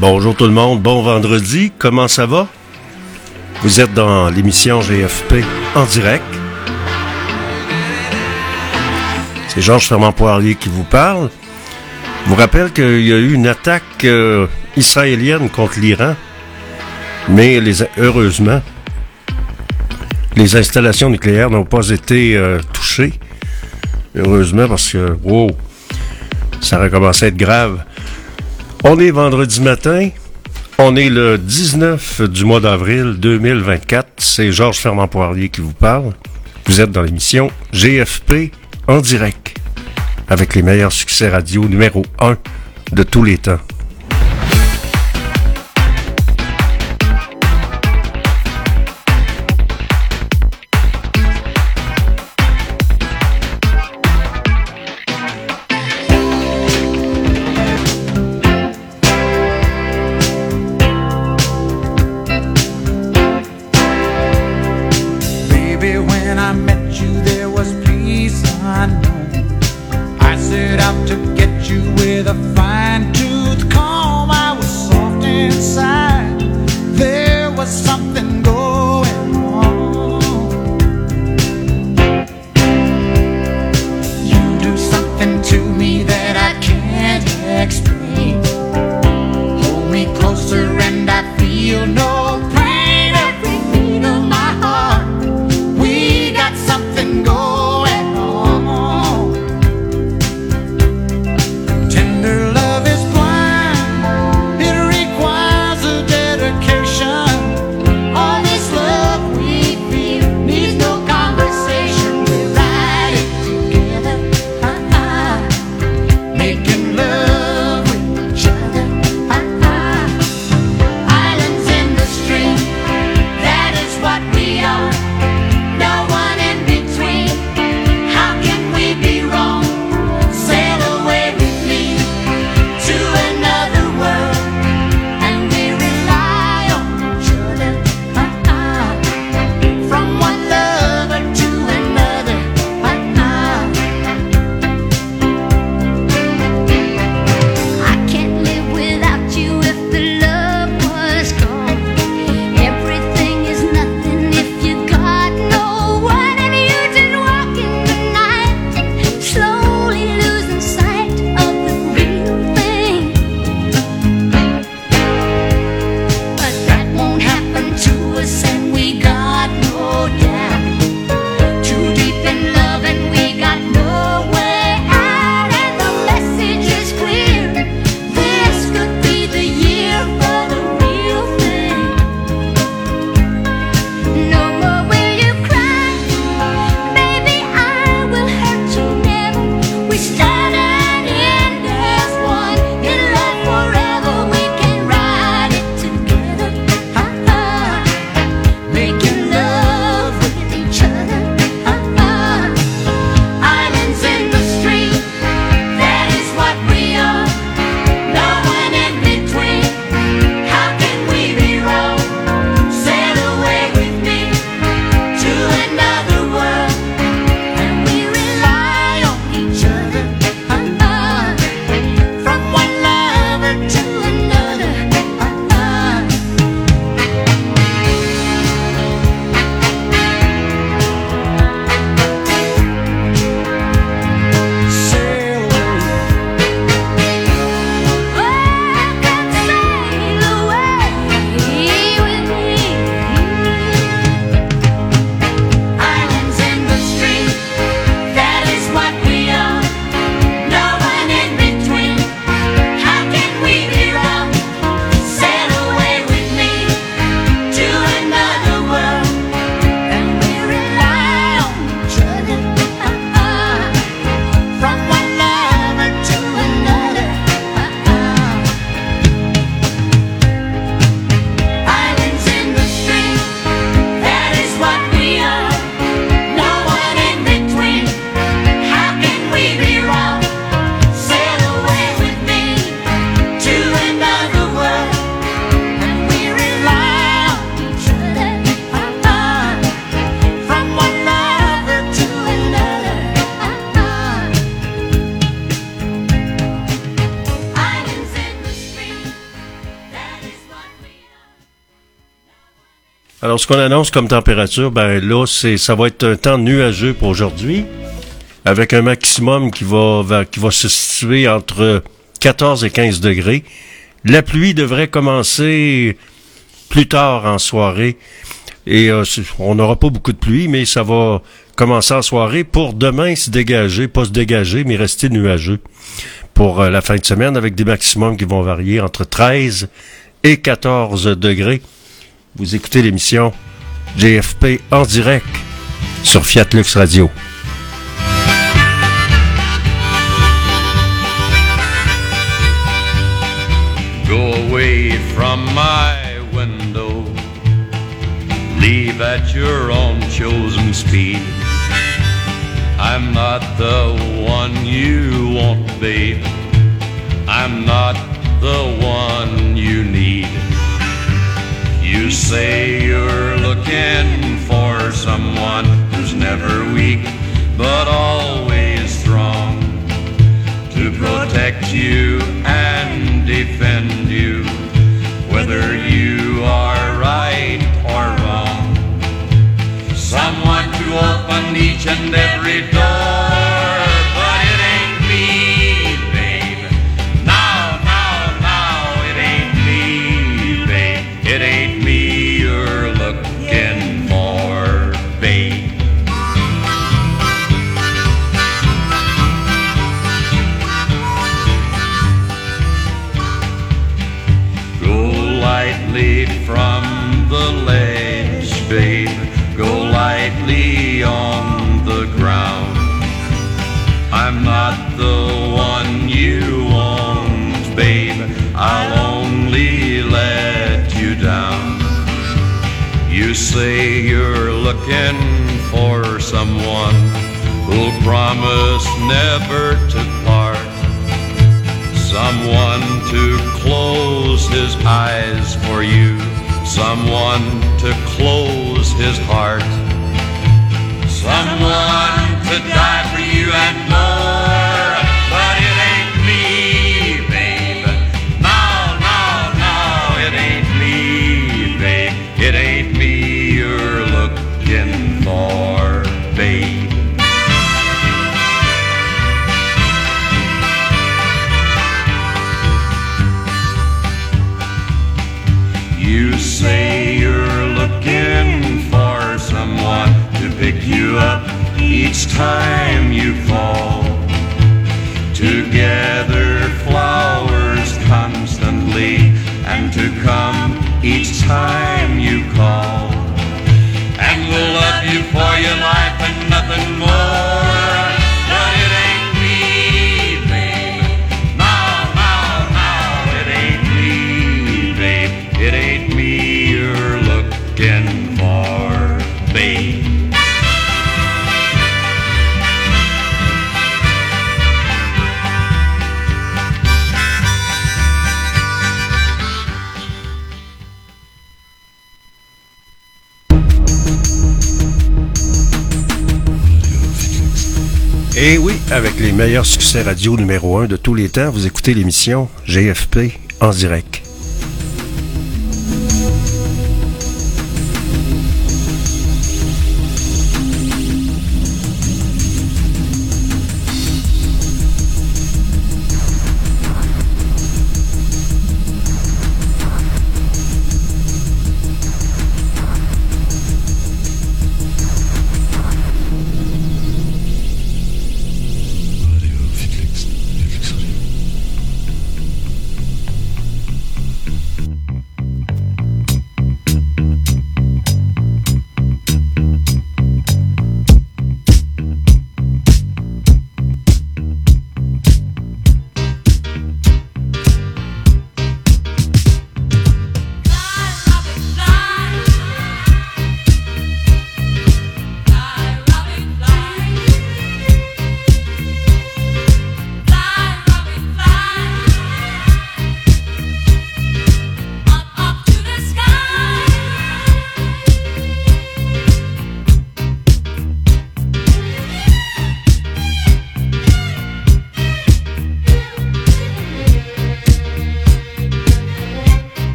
Bonjour tout le monde, bon vendredi, comment ça va? Vous êtes dans l'émission GFP en direct. C'est Georges Fermant-Poirier qui vous parle. Je vous rappelle qu'il y a eu une attaque israélienne contre l'Iran, mais heureusement, les installations nucléaires n'ont pas été touchées. Heureusement, parce que, ça aurait commencé à être grave. On est vendredi matin, on est le 19 du mois d'avril 2024. C'est Georges Fermant-Poirier qui vous parle. Vous êtes dans l'émission GFP en direct, avec les meilleurs succès radio numéro 1 de tous les temps. Alors, ce qu'on annonce comme température, ben là, ça va être un temps nuageux pour aujourd'hui, avec un maximum qui va se situer entre 14 et 15 degrés. La pluie devrait commencer plus tard en soirée, et on n'aura pas beaucoup de pluie, mais ça va commencer en soirée pour demain se dégager, pas se dégager, mais rester nuageux pour la fin de semaine, avec des maximums qui vont varier entre 13 et 14 degrés. Vous écoutez l'émission GFP en direct sur Fiat Lux Radio. Go away from my window, leave at your own chosen speed. I'm not the one you want, babe. I'm not the one you need. You say you're looking for someone who's never weak, but always strong, to protect you and defend you, whether you are right or wrong. Someone to open each and every door, but it ain't me, babe. No, no, no, it ain't me, babe. It ain't me you're looking for, babe. Go lightly from the ledge, babe. Go lightly on the ground. I'm not the one you want, babe. I'll only let you down. You say you're looking for someone who'll promise never to part, someone to close his eyes for you, someone to close his heart, someone to die for you and more. But it ain't me, babe. No, no, no, it ain't me, babe. It ain't me you're looking for, babe. You say you're looking for someone to pick you up each time you fall, to gather flowers constantly, and to come each time you call, and will love you for your life and nothing more. But it ain't me, babe. No, no, no, it ain't me, babe. It ain't me you're looking for, babe. Et oui, avec les meilleurs succès radio numéro 1 de tous les temps, vous écoutez l'émission GFP en direct.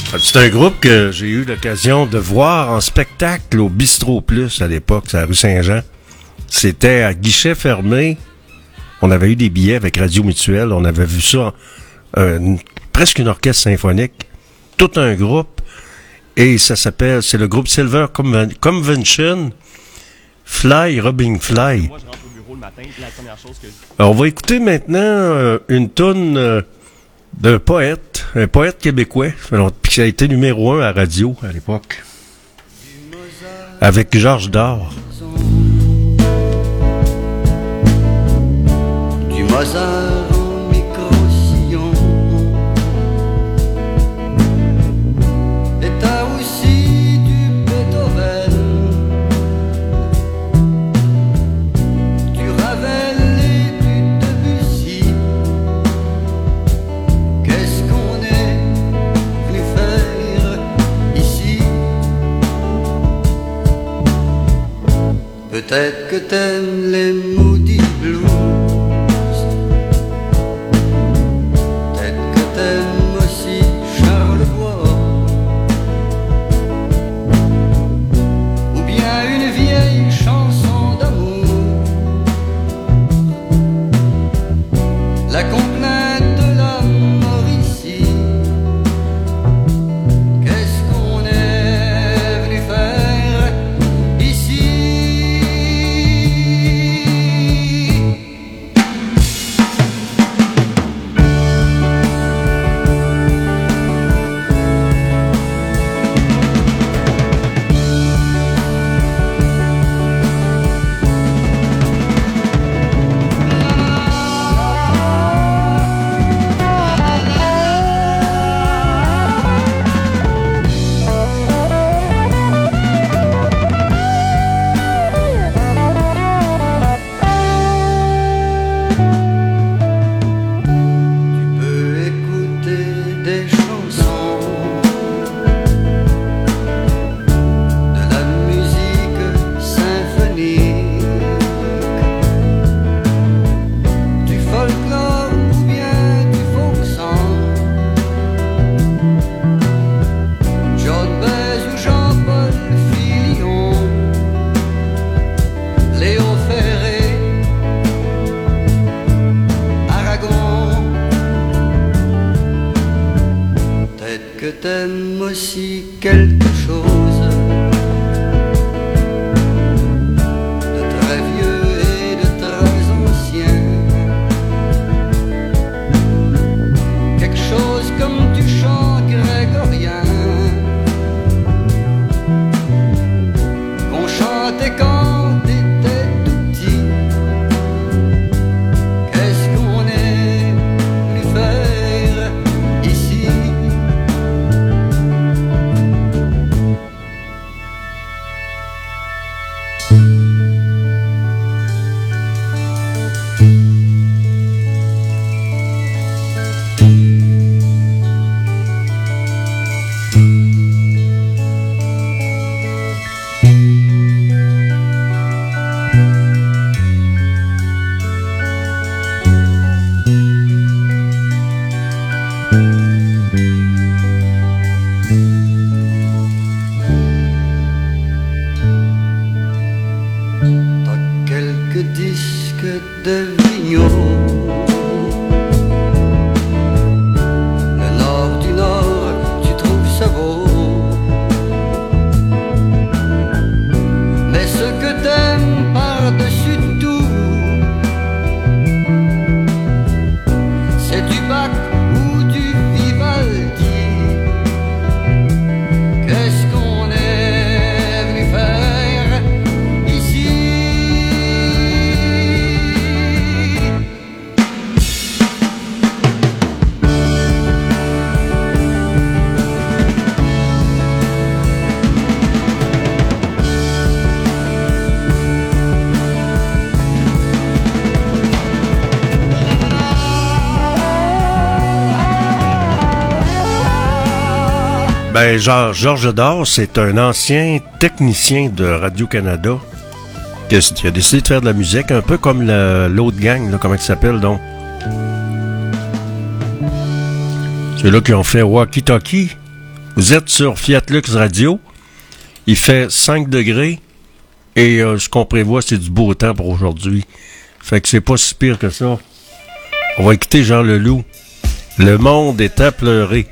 C'est un groupe que j'ai eu l'occasion de voir en spectacle au Bistrot Plus à l'époque, c'est à la rue Saint-Jean. C'était à guichet fermé. On avait eu des billets avec Radio Mutuelle. On avait vu ça, presque une orchestre symphonique. Tout un groupe. Et c'est le groupe Silver Convention. Fly, Rubbing Fly. Moi, je rentre au bureau le matin, la première chose que Alors, on va écouter maintenant une toune d'un poète, un poète québécois, puis ça a été numéro 1 à radio à l'époque, avec Georges Dard. Du Mozart en micro-sillon, et t'as aussi du Beethoven, du Ravel et du Debussy. Qu'est-ce qu'on est venu faire ici? Peut-être que t'aimes les Moody Blues. La complainte de la Mauricie. Qu'est-ce qu'on est venu faire ici? T'aimes aussi quelque chose de très vieux et de très ancien, quelque chose comme du chant grégorien qu'on chantait quand t'étais tout petit. Qu'est-ce qu'on est venu faire ici? Disque de Vigneault, le nord du nord, tu trouves ça beau, mais ce que t'aimes par-dessus tout, c'est du Bach ou du Vivaldi. Qu'est-ce qu'on est venu faire ici? Ben, Georges Dard, c'est un ancien technicien de Radio-Canada qui a décidé de faire de la musique, un peu comme l'autre gang, là, comment il s'appelle, donc? Ceux-là qui ont fait Walkie Talkie. Vous êtes sur Fiat Lux Radio. Il fait 5 degrés et ce qu'on prévoit, c'est du beau temps pour aujourd'hui. Fait que c'est pas si pire que ça. On va écouter Jean Leloup. Le monde est à pleurer.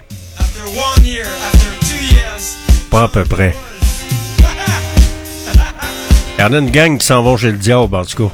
Pas à peu près. Il y en a une gang qui s'en vont chez le diable, en tout cas.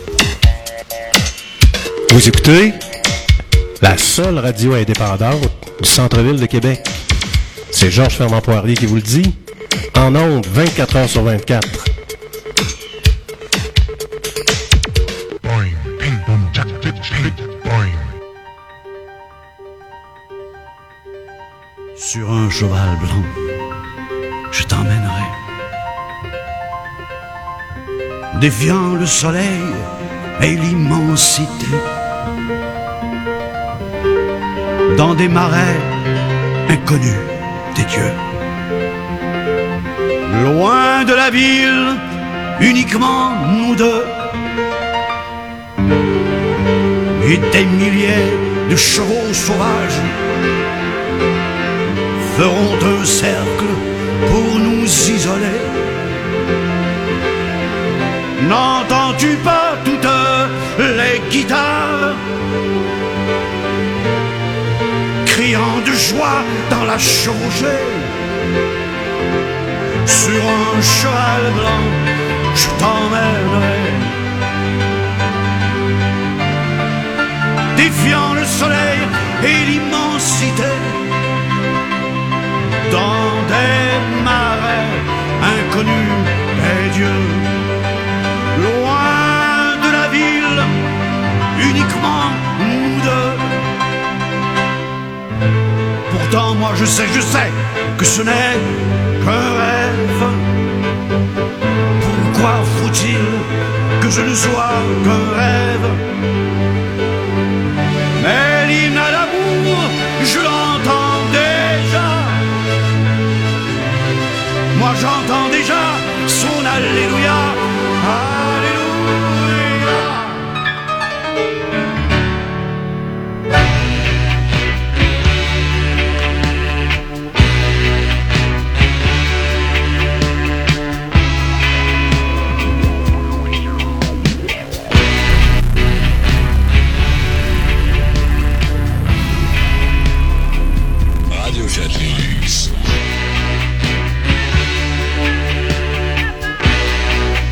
Vous écoutez la seule radio indépendante du centre-ville de Québec. C'est Georges Fernand-Poirier qui vous le dit. En ondes, 24 heures sur 24. Boing, ping, boom, jack, pitch, hit, boing. Sur un cheval blanc, je t'emmènerai. Défiant le soleil et l'immensité, dans des marais inconnus des dieux. Loin de la ville, uniquement nous deux, et des milliers de chevaux sauvages feront un cercle pour nous isoler. N'entends-tu pas toutes les guitares criant de joie dans la chevauchée? Sur un cheval blanc, je t'emmènerai. Défiant le soleil et l'immensité, dans des marais inconnus des dieux. Loin de la ville, uniquement nous deux. Pourtant moi je sais que ce n'est qu'un rêve. Pourquoi faut-il que je ne sois qu'un rêve? Mais l'hymne à l'amour, je l'entends déjà. Moi j'entends déjà son Alléluia. Alléluia. Radio Chatterix.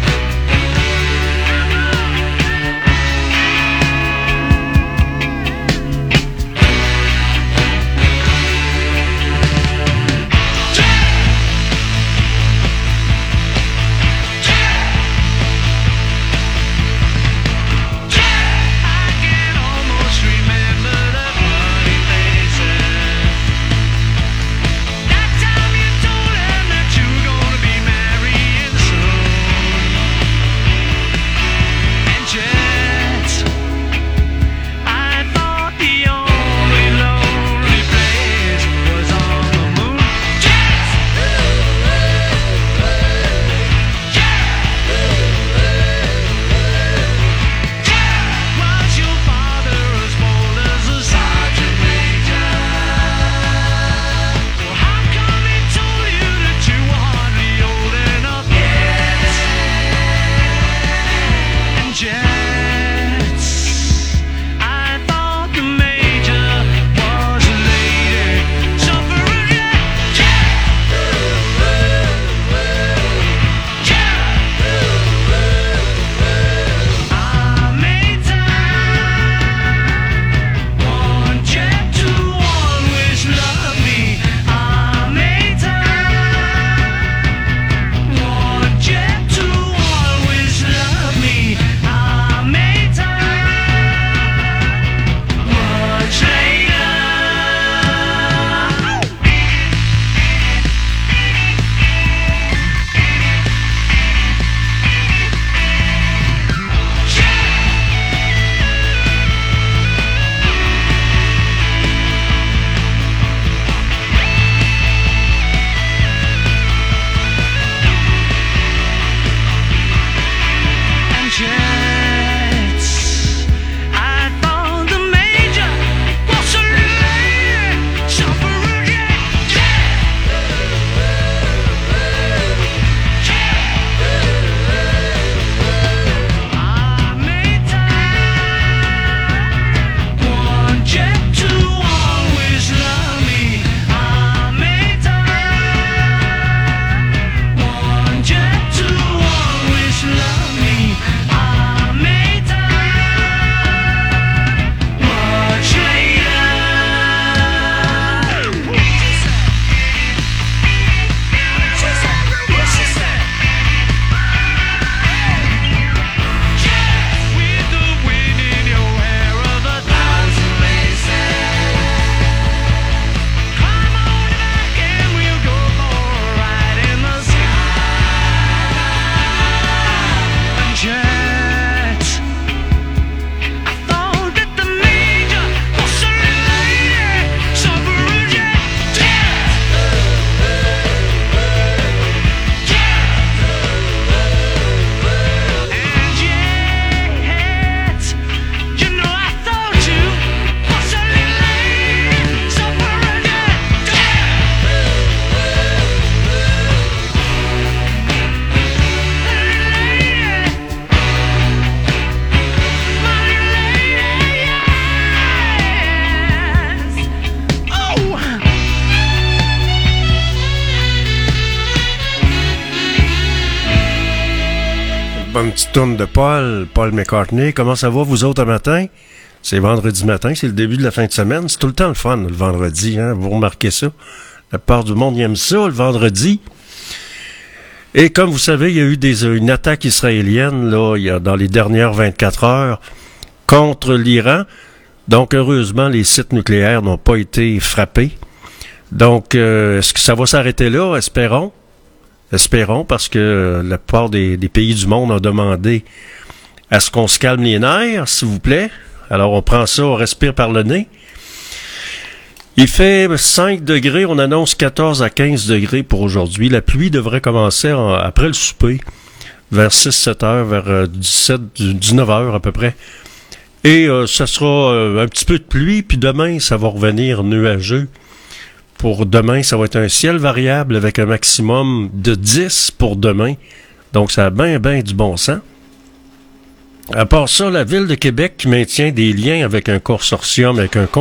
bonne petite tourne de Paul McCartney. Comment ça va, vous autres, un matin? C'est vendredi matin, c'est le début de la fin de semaine. C'est tout le temps le fun, le vendredi, hein? Vous remarquez ça? La part du monde aime ça, le vendredi. Et comme vous savez, il y a eu une attaque israélienne, là, dans les dernières 24 heures, contre l'Iran. Donc, heureusement, les sites nucléaires n'ont pas été frappés. Donc, est-ce que ça va s'arrêter là? Espérons. Espérons, parce que la plupart des pays du monde ont demandé à ce qu'on se calme les nerfs, s'il vous plaît. Alors, on prend ça, on respire par le nez. Il fait 5 degrés, on annonce 14 à 15 degrés pour aujourd'hui. La pluie devrait commencer après le souper, vers 6-7 heures, vers 19 heures à peu près. Et ça sera un petit peu de pluie, puis demain, ça va revenir nuageux. Pour demain, ça va être un ciel variable avec un maximum de 10 pour demain. Donc, ça a bien du bon sens. À part ça, la Ville de Québec maintient des liens avec un consortium,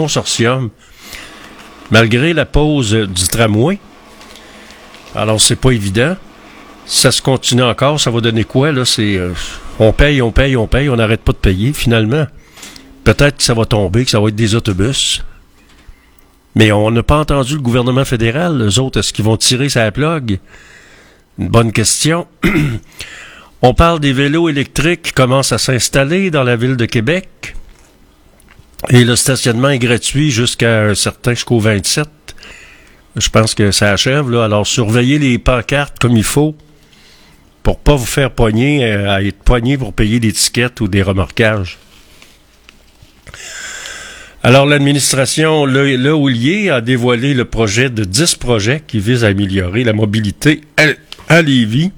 malgré la pause du tramway. Alors, c'est pas évident. Ça se continue encore, ça va donner quoi, là? C'est on paye, on n'arrête pas de payer, finalement. Peut-être que ça va tomber, que ça va être des autobus. Mais on n'a pas entendu le gouvernement fédéral, eux autres, est-ce qu'ils vont tirer sa plug? Une bonne question. On parle des vélos électriques qui commencent à s'installer dans la Ville de Québec. Et le stationnement est gratuit jusqu'au 27. Je pense que ça achève, là. Alors, surveillez les pancartes comme il faut pour pas vous faire pogner, à être pogné pour payer des tickets ou des remorquages. Alors, l'administration Laulier a dévoilé le projet de 10 projets qui visent à améliorer la mobilité à Lévis.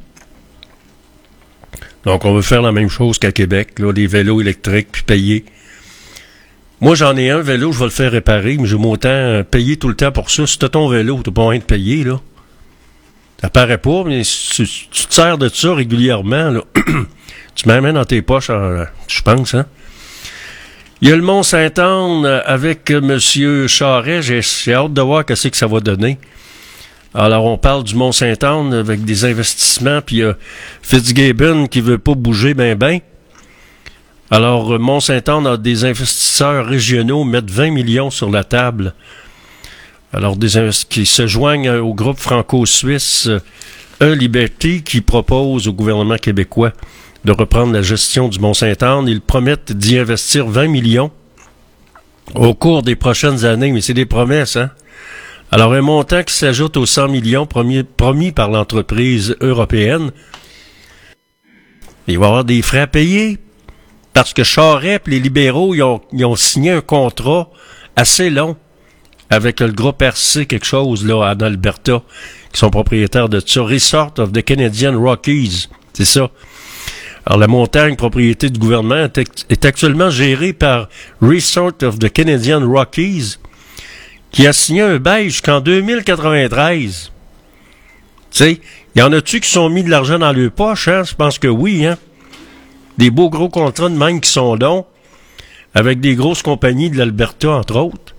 Donc, on veut faire la même chose qu'à Québec, là, des vélos électriques, puis payer. Moi, j'en ai un vélo, je vais le faire réparer, mais je vais autant payer tout le temps pour ça. Si t'as ton vélo, t'as pas moyen de payer, là. Ça paraît pas, mais tu te sers de ça régulièrement, là. Tu m'amènes dans tes poches, je pense, hein. Il y a le Mont-Saint-Anne avec M. Charest. J'ai hâte de voir qu'est-ce que ça va donner. Alors, on parle du Mont-Saint-Anne avec des investissements, puis il y a Fitzgibbon qui veut pas bouger ben. Alors, Mont-Saint-Anne a des investisseurs régionaux mettre 20 millions sur la table. Alors, qui se joignent au groupe franco-suisse Liberty qui propose au gouvernement québécois de reprendre la gestion du Mont-Saint-Anne. Ils promettent d'y investir 20 millions au cours des prochaines années, mais c'est des promesses, hein? Alors, un montant qui s'ajoute aux 100 millions promis par l'entreprise européenne. Il va y avoir des frais à payer parce que Charest et les libéraux, ils ont signé un contrat assez long avec le groupe RC quelque chose, là, en Alberta, qui sont propriétaires de ça. Resort of the Canadian Rockies, c'est ça. Alors, la montagne, propriété du gouvernement, est actuellement gérée par Resort of the Canadian Rockies, qui a signé un bail jusqu'en 2093. Tu sais, y en a-tu qui sont mis de l'argent dans leur poche, hein? Je pense que oui, hein? Des beaux gros contrats de même qui sont longs, avec des grosses compagnies de l'Alberta, entre autres.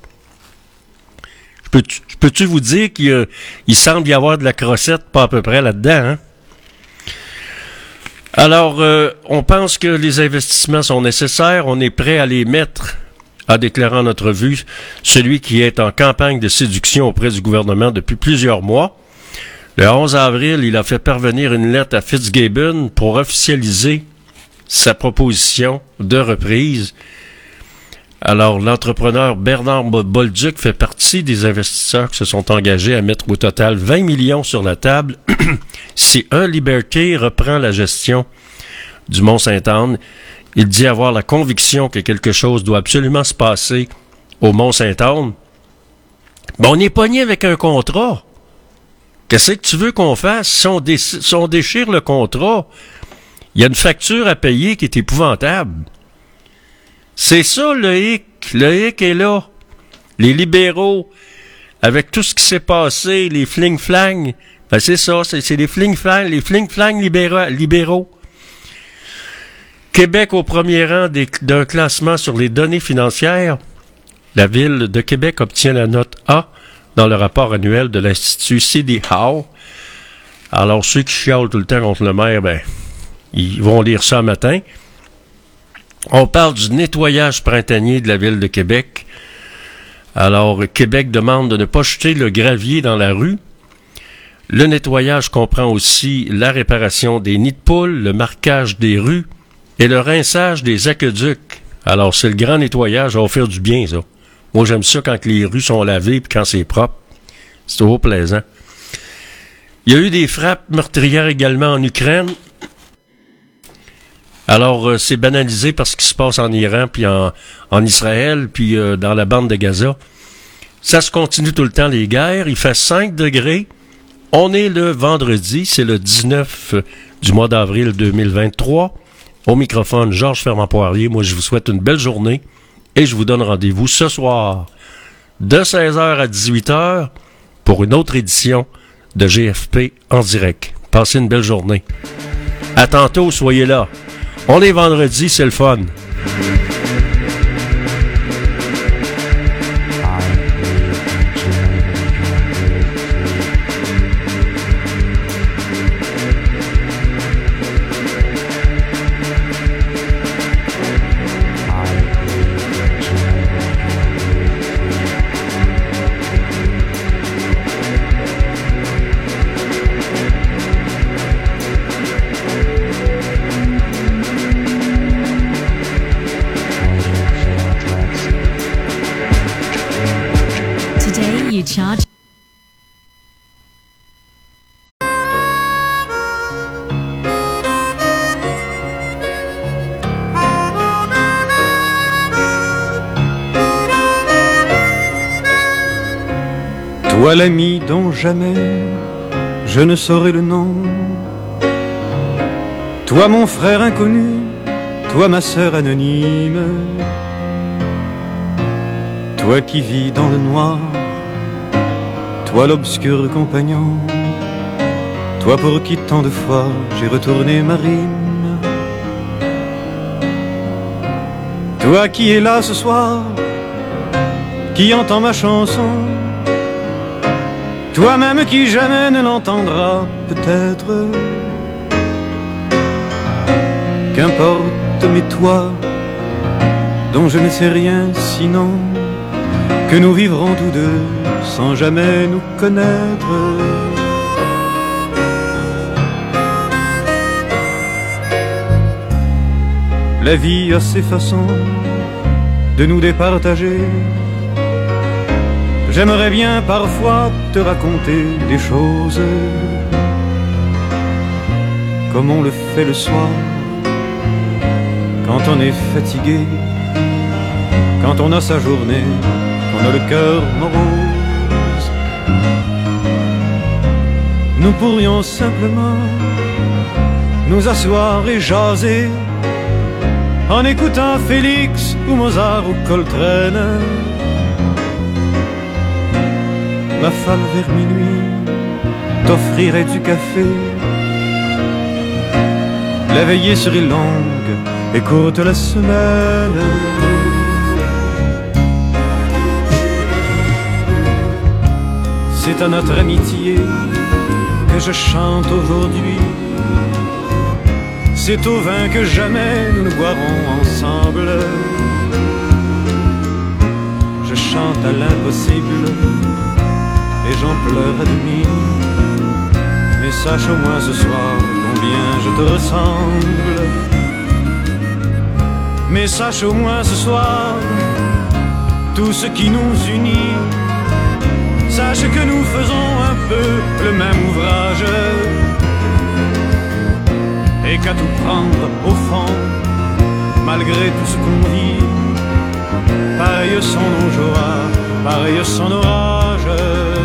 Peux-tu vous dire qu'il semble y avoir de la crossette pas à peu près là-dedans, hein? Alors, on pense que les investissements sont nécessaires, on est prêt à les mettre, a déclaré en entrevue celui qui est en campagne de séduction auprès du gouvernement depuis plusieurs mois. Le 11 avril, il a fait parvenir une lettre à Fitzgibbon pour officialiser sa proposition de reprise. Alors, l'entrepreneur Bernard Bolduc fait partie des investisseurs qui se sont engagés à mettre au total 20 millions sur la table si Liberty reprend la gestion du Mont-Saint-Anne. Il dit avoir la conviction que quelque chose doit absolument se passer au Mont-Saint-Anne. Ben, on est pogné avec un contrat. Qu'est-ce que tu veux qu'on fasse? Si on déchire le contrat, il y a une facture à payer qui est épouvantable. C'est ça le hic. Le hic est là. Les libéraux, avec tout ce qui s'est passé, les fling-flang, ben c'est ça, c'est les fling-flang libéraux. Québec au premier rang d'un classement sur les données financières. La Ville de Québec obtient la note A dans le rapport annuel de l'Institut CD Howe. Alors, ceux qui chialent tout le temps contre le maire, ben, Ils vont lire ça matin. On parle du nettoyage printanier de la ville de Québec. Alors, Québec demande de ne pas jeter le gravier dans la rue. Le nettoyage comprend aussi la réparation des nids de poules, le marquage des rues et le rinçage des aqueducs. Alors, c'est le grand nettoyage, ça va faire du bien, ça. Moi, j'aime ça quand les rues sont lavées et quand c'est propre. C'est toujours plaisant. Il y a eu des frappes meurtrières également en Ukraine. Alors, c'est banalisé par ce qui se passe en Iran, puis en Israël, puis dans la bande de Gaza. Ça se continue tout le temps, les guerres. Il fait 5 degrés. On est le vendredi, c'est le 19 du mois d'avril 2023. Au microphone, Georges Fermant-Poirier. Moi, je vous souhaite une belle journée et je vous donne rendez-vous ce soir de 16h à 18h pour une autre édition de GFP en direct. Passez une belle journée. À tantôt, soyez là. On est vendredi, c'est le fun. Charge. Toi l'ami dont jamais je ne saurai le nom, toi mon frère inconnu, toi ma sœur anonyme, toi qui vis dans le noir, toi l'obscur compagnon, toi pour qui tant de fois j'ai retourné ma rime, toi qui es là ce soir, qui entend ma chanson, toi-même qui jamais ne l'entendra peut-être. Qu'importe, mais toi, dont je ne sais rien sinon que nous vivrons tous deux sans jamais nous connaître. La vie a ses façons de nous départager. J'aimerais bien parfois te raconter des choses comme on le fait le soir, quand on est fatigué, quand on a sa journée, qu'on a le cœur morose. Nous pourrions simplement nous asseoir et jaser en écoutant Félix ou Mozart ou Coltrane. Ma femme vers minuit t'offrirait du café. La veillée serait longue et courte la semaine. C'est à notre amitié que je chante aujourd'hui. C'est au vin que jamais nous ne boirons ensemble. Je chante à l'impossible et j'en pleure à demi. Mais sache au moins ce soir combien je te ressemble. Mais sache au moins ce soir tout ce qui nous unit. Sache que nous faisons un peu le même ouvrage et qu'à tout prendre au fond, malgré tout ce qu'on vit, pareilles sont nos joies, pareilles sont nos rages.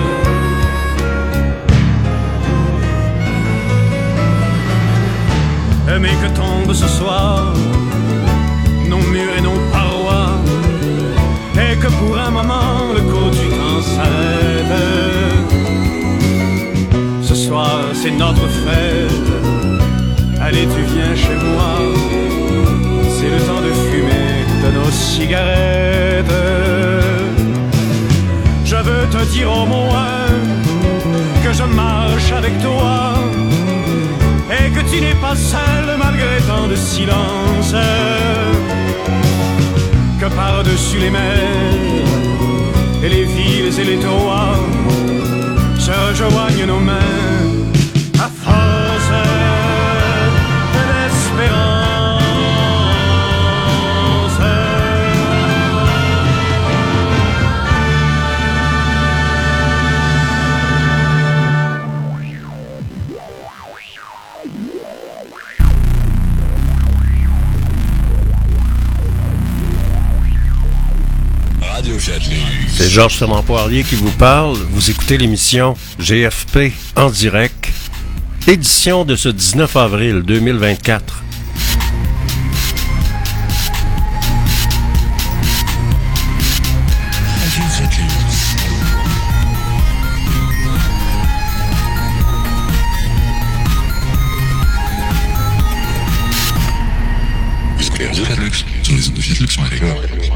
Mais que tombe ce soir nos murs et nos parois, et que pour un moment le cours du temps s'arrête. Ce soir c'est notre fête, allez tu viens chez moi, c'est le temps de fumer de nos cigarettes. Je veux te dire au moins que je marche avec toi et que tu n'es pas seul malgré tant de silence, que par-dessus les mers et les villes et les terroirs se rejoignent nos mains à force de l'espérance. C'est Georges Fernand Poirier qui vous parle. Vous écoutez l'émission GFP en direct, édition de ce 19 avril 2024. Radio Fiat Lux, sur les ondes de Fiat Lux.fr.